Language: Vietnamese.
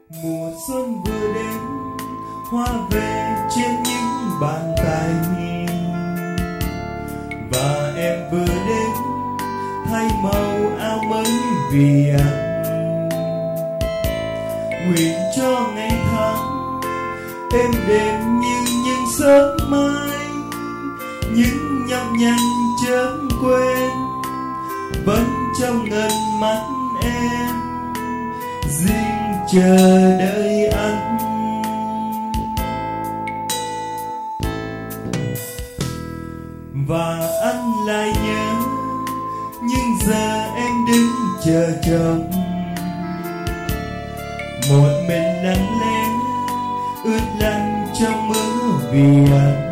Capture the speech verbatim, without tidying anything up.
Mùa xuân vừa đến, hoa về trên những bàn tay, và em vừa đến thay màu áo mới vì anh. Nguyện cho ngày tháng êm đềm như những giấc mai, những nhọc nhằn chớp quên vẫn trong ngần mắt em, riêng chờ đợi anh. Và anh lại nhớ, nhưng giờ em đứng chờ chồng, một mình lặng lẽ ướt lạnh trong mưa vì anh.